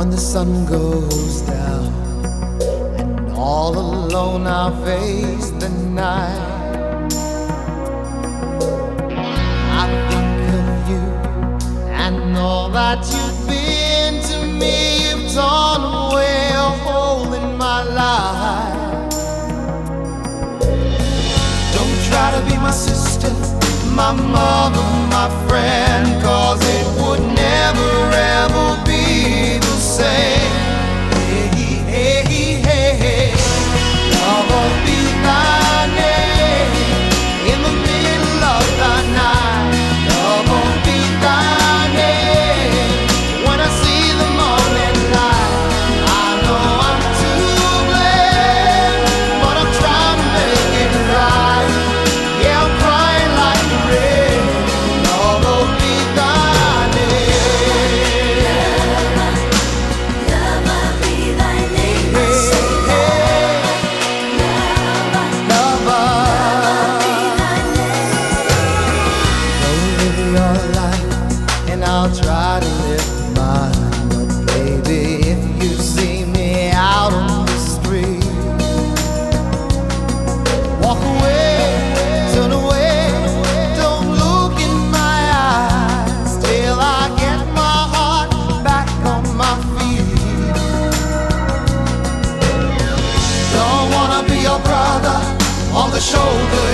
when the sun goes down, and all alone I'll face the night. I think of you and all that you've been to me. You've torn away a hole in my life. Don't try to be my sister, my mother, my friend, 'cause it would never ever be the same. Hey, hey, hey, hey. Love will be thy name in the middle of the night. Love will be thy name when I see the morning light. I know I'm to blame, but I'm trying to make it right. Yeah, I'm crying like the rain. Love will be thy name. Love will be thy name. I say Live your life, and I'll try to live mine. But baby, if you see me out on the street, walk away, turn away, don't look in my eyes till I get my heart back on my feet. Don't wanna be your brother on the shoulder